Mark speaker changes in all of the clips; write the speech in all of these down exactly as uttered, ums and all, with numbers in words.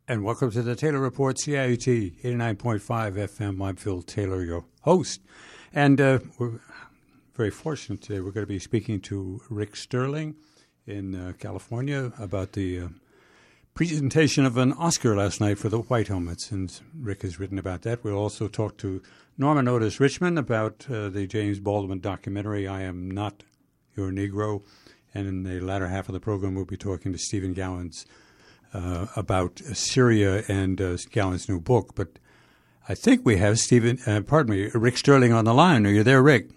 Speaker 1: And welcome to the Taylor Report, C I U T eighty-nine point five F M. I'm Phil Taylor, your host. And uh, we're very fortunate today. We're going to be speaking to Rick Sterling in uh, California about the uh, presentation of an Oscar last night for the White Helmets. And Rick has written about that. We'll also talk to Norman Otis Richmond about uh, the James Baldwin documentary, I Am Not Your Negro. And in the latter half of the program, we'll be talking to Stephen Gowans Uh, about Syria and uh, Gowan's new book. But I think we have Stephen, uh, pardon me, Rick Sterling on the line. Are you there, Rick?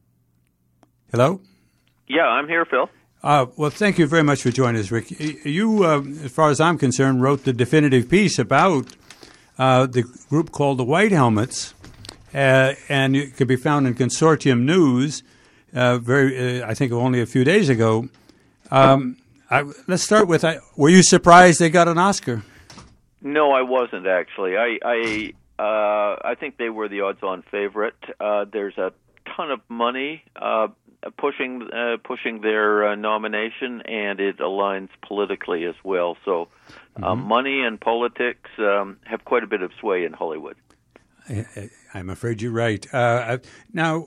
Speaker 1: Hello?
Speaker 2: Yeah, I'm here, Phil.
Speaker 1: Uh, well, thank you very much for joining us, Rick. You, uh, as far as I'm concerned, wrote the definitive piece about uh, the group called the White Helmets, uh, and it could be found in Consortium News, uh, very, uh, I think only a few days ago. Um I, let's start with, I, were you surprised they got an Oscar?
Speaker 2: No, I wasn't, actually. I I, uh, I think they were the odds-on favorite. Uh, there's a ton of money uh, pushing uh, pushing their uh, nomination, and it aligns politically as well. So uh, mm-hmm. money and politics um, have quite a bit of sway in Hollywood.
Speaker 1: I, I'm afraid you're right. Uh, now,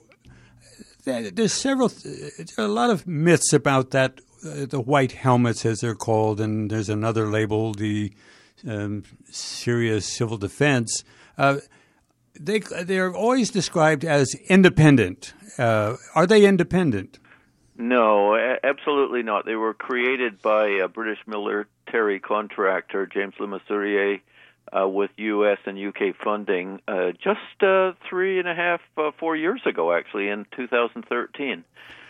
Speaker 1: there's several, there are a lot of myths about that. Uh, the White Helmets, as they're called, and there's another label, the um, Syria Civil Defense. Uh, they they're always described as independent. Uh, are they independent?
Speaker 2: No, a- absolutely not. They were created by a British military contractor, James Le Mesurier, uh, with U S and U K funding, uh, just uh, three and a half, uh, four years ago, actually, in two thousand thirteen.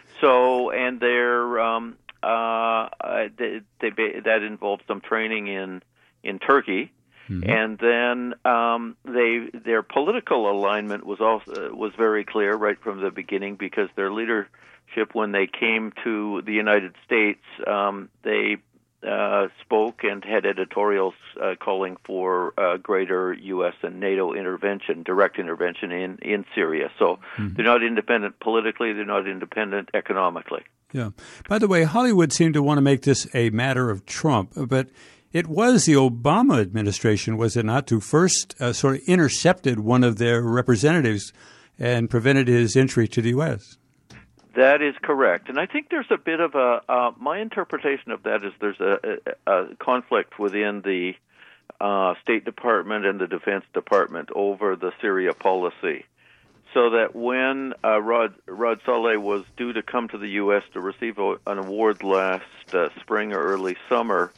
Speaker 2: So, and they're um, Uh, they, they, that involved some training in in Turkey, mm-hmm. and then um, they their political alignment was also was very clear right from the beginning, because their leadership, when they came to the United States, um, they uh, spoke and had editorials uh, calling for uh, greater U S and NATO intervention, direct intervention in in Syria. So mm-hmm. they're not independent politically; they're not independent economically.
Speaker 1: Yeah. By the way, Hollywood seemed to want to make this a matter of Trump, but it was the Obama administration, was it not, who first uh, sort of intercepted one of their representatives and prevented his entry to the U S?
Speaker 2: That is correct. And I think there's a bit of a, uh, my interpretation of that is there's a, a, a conflict within the uh, State Department and the Defense Department over the Syria policy. So that when uh, Rod, Rod Saleh was due to come to the U S to receive a, an award last uh, spring or early summer,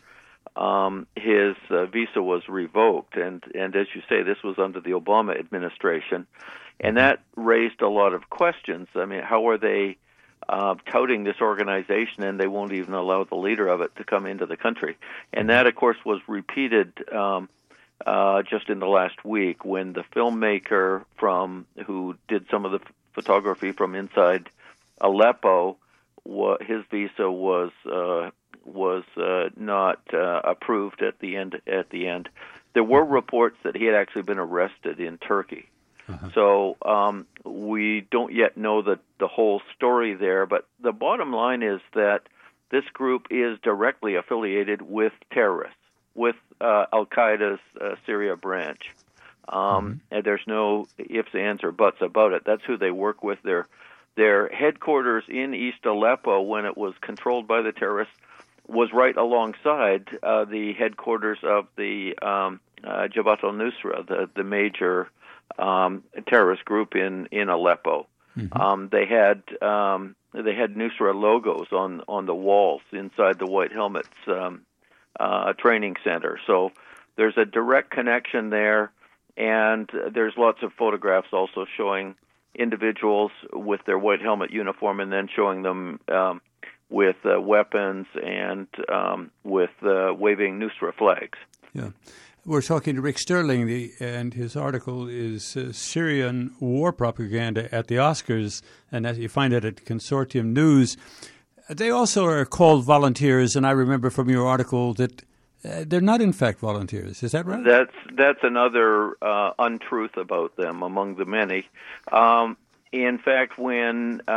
Speaker 2: um, his uh, visa was revoked. And, and as you say, this was under the Obama administration. And that raised a lot of questions. I mean, how are they uh, touting this organization, and they won't even allow the leader of it to come into the country? And that, of course, was repeated um Uh, just in the last week, when the filmmaker from who did some of the f- photography from inside Aleppo, wa- his visa was uh, was uh, not uh, approved at the end. At the end, there were reports that he had actually been arrested in Turkey. Uh-huh. So um, we don't yet know the the whole story there. But the bottom line is that this group is directly affiliated with terrorists, with uh, Al-Qaeda's uh, Syria branch. Um, mm-hmm. And there's no ifs, ands, or buts about it. That's who they work with. Their, their headquarters in East Aleppo, when it was controlled by the terrorists, was right alongside uh, the headquarters of the um, uh, Jabhat al-Nusra, the, the major um, terrorist group in, in Aleppo. Mm-hmm. Um, they had um, they had Nusra logos on, on the walls inside the White Helmets um Uh, training center. So there's a direct connection there, and there's lots of photographs also showing individuals with their white helmet uniform, and then showing them um, with uh, weapons and um, with uh, waving Nusra flags.
Speaker 1: Yeah. We're talking to Rick Sterling, the, and his article is uh, Syrian War Propaganda at the Oscars, and that you find it at Consortium News. They also are called volunteers, and I remember from your article that uh, they're not, in fact, volunteers. Is that right?
Speaker 2: That's that's another uh, untruth about them, among the many. Um, in fact, when uh,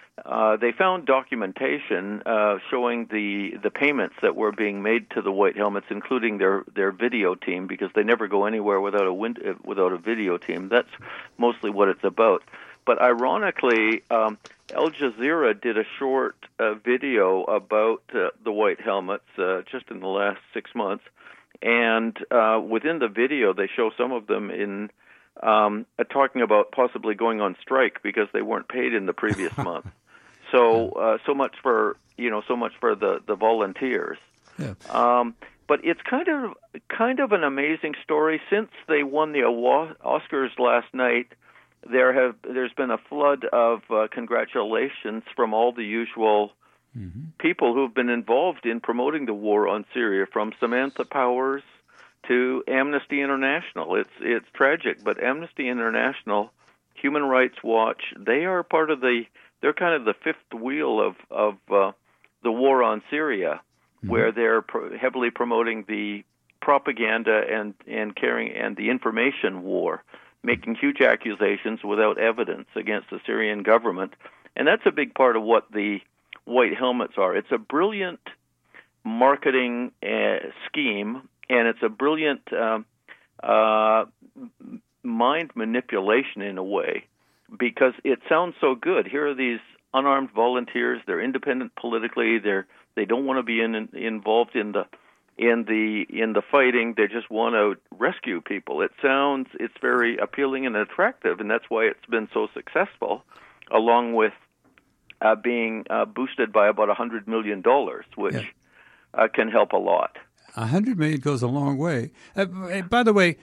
Speaker 2: uh, they found documentation uh, showing the, the payments that were being made to the White Helmets, including their, their video team, because they never go anywhere without a win- without a video team. That's mostly what it's about. But ironically, um, Al Jazeera did a short uh, video about uh, the White Helmets uh, just in the last six months, and uh, within the video, they show some of them in um, uh, talking about possibly going on strike because they weren't paid in the previous month. So, uh, so much for you know, so much for the, the volunteers.
Speaker 1: Yeah.
Speaker 2: Um, but it's kind of kind of an amazing story. Since they won the Oscars last night, there have there's been a flood of uh, congratulations from all the usual mm-hmm. people who've been involved in promoting the war on Syria, from Samantha Powers to Amnesty International. It's it's tragic, but Amnesty International, Human Rights Watch, they are part of the they're kind of the fifth wheel of of uh, the war on Syria, mm-hmm. where they're pro- heavily promoting the propaganda and and carrying and the information war, making huge accusations without evidence against the Syrian government. And that's a big part of what the White Helmets are. It's a brilliant marketing uh, scheme, and it's a brilliant uh, uh, mind manipulation in a way, because it sounds so good. Here are these unarmed volunteers. They're independent politically. They're they don't want to be in, involved in the in the in the fighting. They just want to rescue people. It sounds it's very appealing and attractive, and that's why it's been so successful, along with uh, being uh, boosted by about a hundred million dollars, which yeah. uh, can help a lot.
Speaker 1: A hundred million goes a long way. Uh, by the way,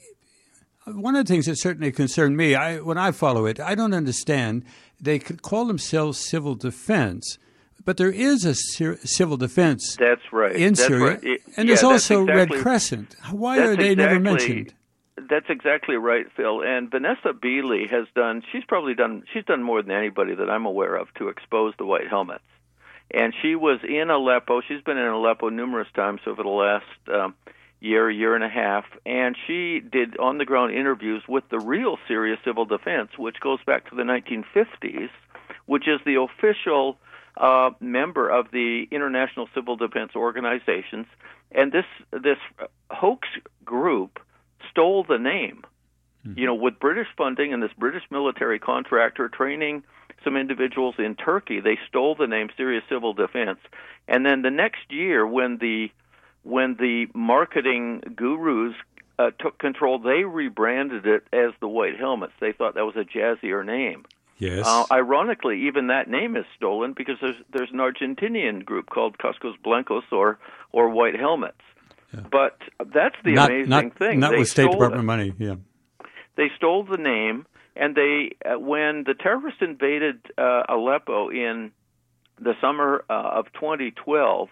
Speaker 1: one of the things that certainly concerned me, I, when I follow it, I don't understand. They could call themselves civil defense, but there is a civil defense.
Speaker 2: That's right.
Speaker 1: in
Speaker 2: that's
Speaker 1: Syria,
Speaker 2: right. It,
Speaker 1: and
Speaker 2: yeah,
Speaker 1: there's also
Speaker 2: exactly,
Speaker 1: Red Crescent. Why
Speaker 2: are
Speaker 1: they
Speaker 2: exactly,
Speaker 1: never mentioned?
Speaker 2: That's exactly right, Phil. And Vanessa Beeley has done. She's probably done. She's done more than anybody that I'm aware of to expose the White Helmets. And she was in Aleppo. She's been in Aleppo numerous times over the last um, year, year and a half, and she did on-the-ground interviews with the real Syria Civil Defense, which goes back to the nineteen fifties, which is the official uh, member of the International Civil Defense Organizations. And this this hoax group stole the name, mm-hmm. you know, with British funding and this British military contractor training some individuals in Turkey. They stole the name Syria Civil Defense, and then the next year, when the when the marketing gurus uh, took control, they rebranded it as the White Helmets. They thought that was a jazzier name.
Speaker 1: Yes.
Speaker 2: Uh, ironically, even that name is stolen because there's there's an Argentinian group called Cascos Blancos or or White Helmets. Yeah. But that's the
Speaker 1: not,
Speaker 2: amazing
Speaker 1: not,
Speaker 2: thing.
Speaker 1: Not
Speaker 2: they
Speaker 1: with State Department
Speaker 2: it.
Speaker 1: money. Yeah.
Speaker 2: They stole the name, and they uh, when the terrorists invaded uh, Aleppo in the summer uh, of twenty twelve.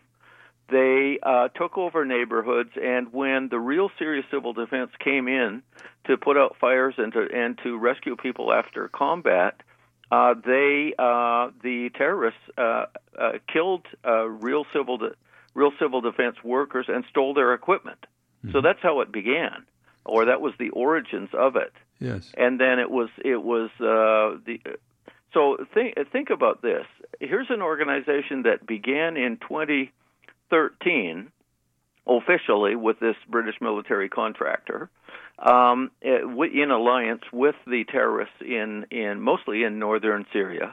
Speaker 2: They uh, took over neighborhoods, and when the real Syria Civil Defense came in to put out fires and to and to rescue people after combat, uh, they uh, the terrorists uh, uh, killed uh, real civil de- real civil defense workers and stole their equipment. Mm-hmm. So that's how it began, or that was the origins of it.
Speaker 1: Yes,
Speaker 2: and then it was it was uh, the. So think think about this. Here's an organization that began in twenty thirteen, officially with this British military contractor, um, in alliance with the terrorists in, in mostly in northern Syria.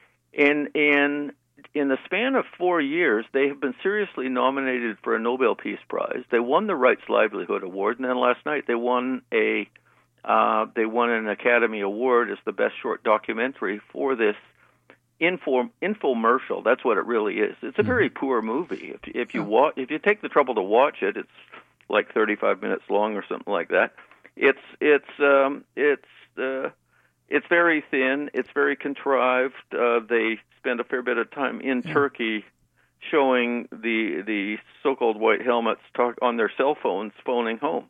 Speaker 2: In in in the span of four years, they have been seriously nominated for a Nobel Peace Prize. They won the Rights Livelihood Award, and then last night they won a uh, they won an Academy Award as the best short documentary for this Info, infomercial. That's what it really is. It's a very poor movie. If, if you wa- if you take the trouble to watch it, it's like thirty-five minutes long or something like that. It's it's um, it's uh, it's very thin. It's very contrived. Uh, they spend a fair bit of time in yeah. Turkey showing the the so-called White Helmets talk on their cell phones, phoning home.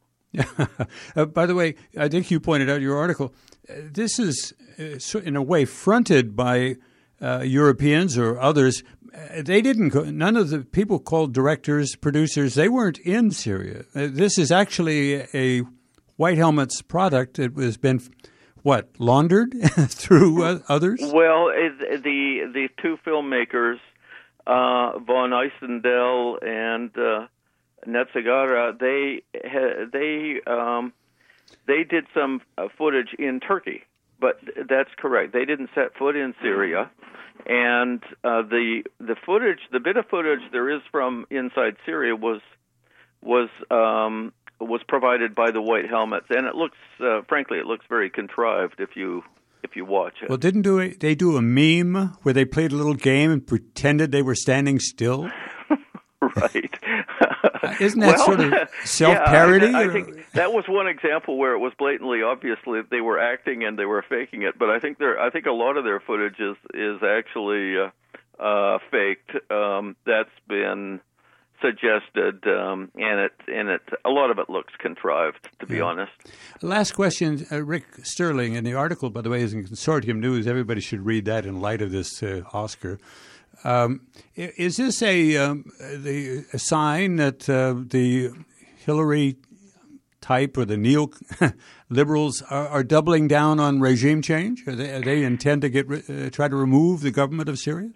Speaker 1: uh, by the way, I think you pointed out in your article, uh, this is uh, in a way fronted by Uh, Europeans or others. Uh, they didn't go, none of the people called directors, producers, they weren't in Syria. Uh, this is actually a White Helmets product that was been what, laundered through uh, others?
Speaker 2: Well, it, the the two filmmakers, uh, von Eisendel and uh, Netzagara, they they um, they did some uh, footage in Turkey, but that's correct. They didn't set foot in Syria, and uh, the the footage, the bit of footage there is from inside Syria was was. Um, was provided by the White Helmets, and it looks, uh, frankly, it looks very contrived if you if you watch it.
Speaker 1: Well, didn't do a, they do a meme where they played a little game and pretended they were standing still?
Speaker 2: Right.
Speaker 1: uh, isn't that
Speaker 2: well,
Speaker 1: sort of self-parody?
Speaker 2: Yeah, I, I think that was one example where it was blatantly obvious that they were acting and they were faking it. But I think there, I think a lot of their footage is is actually uh, uh, faked. Um, that's been suggested, um, and it and it a lot of it looks contrived, to be yeah. honest.
Speaker 1: Last question, uh, Rick Sterling, and the article, by the way, is in Consortium News. Everybody should read that in light of this uh, Oscar. Um, is this a um, the a sign that uh, the Hillary type or the neo liberals are, are doubling down on regime change? Are they, are they intend to get uh, try to remove the government of Syria?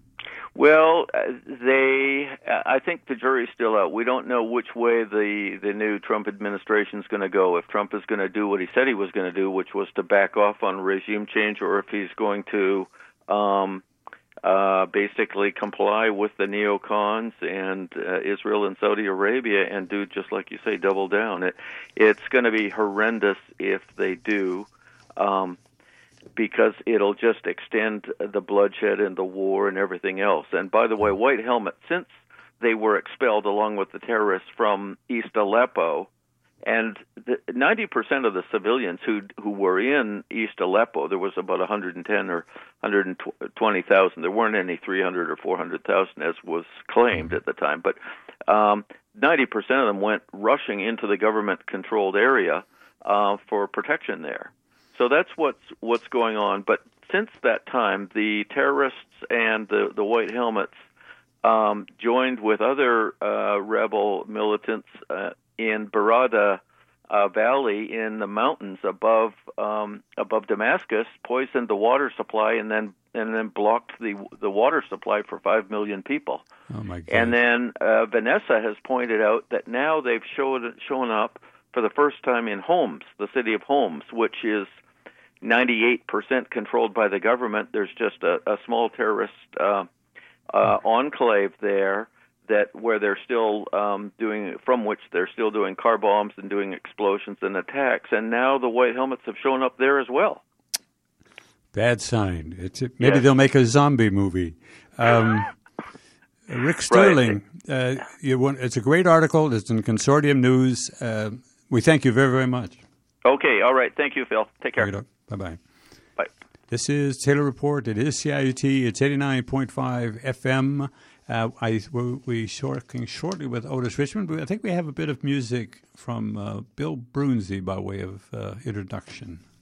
Speaker 2: Well, they. I think the jury's still out. We don't know which way the, the new Trump administration is going to go. If Trump is going to do what he said he was going to do, which was to back off on regime change, or if he's going to um, uh, basically comply with the neocons and uh, Israel and Saudi Arabia and do just like you say, double down. It it's going to be horrendous if they do. Um, because it'll just extend the bloodshed and the war and everything else. And by the way, White Helmet, since they were expelled along with the terrorists from East Aleppo, and the, ninety percent of the civilians who who were in East Aleppo, there was about one hundred ten or one hundred twenty thousand. There weren't any three hundred or four hundred thousand as was claimed at the time, but um, ninety percent of them went rushing into the government-controlled area uh, for protection there. So that's what's what's going on. But since that time, the terrorists and the, the White Helmets um, joined with other uh, rebel militants uh, in Barada uh, Valley in the mountains above um, above Damascus, poisoned the water supply, and then and then blocked the the water supply for five million people.
Speaker 1: Oh my God!
Speaker 2: And then uh, Vanessa has pointed out that now they've showed shown up for the first time in Homs, the city of Homs, which is ninety-eight percent controlled by the government. There's just a, a small terrorist uh, uh, enclave there that where they're still um, doing, from which they're still doing car bombs and doing explosions and attacks. And now the White Helmets have shown up there as well.
Speaker 1: Bad sign. It's maybe
Speaker 2: yes.
Speaker 1: they'll make a zombie movie. Um, Rick Sterling, right. uh, you want, it's a great article. It's in Consortium News. Uh, we thank you very, very much.
Speaker 2: Okay, all right. Thank you, Phil. Take care.
Speaker 1: Bye-bye.
Speaker 2: Bye.
Speaker 1: This is Taylor Report. It is C I U T. It's eighty-nine point five F M. Uh, I, we're we working shortly with Otis Richmond. I think we have a bit of music from uh, Bill Brunsey by way of uh, introduction.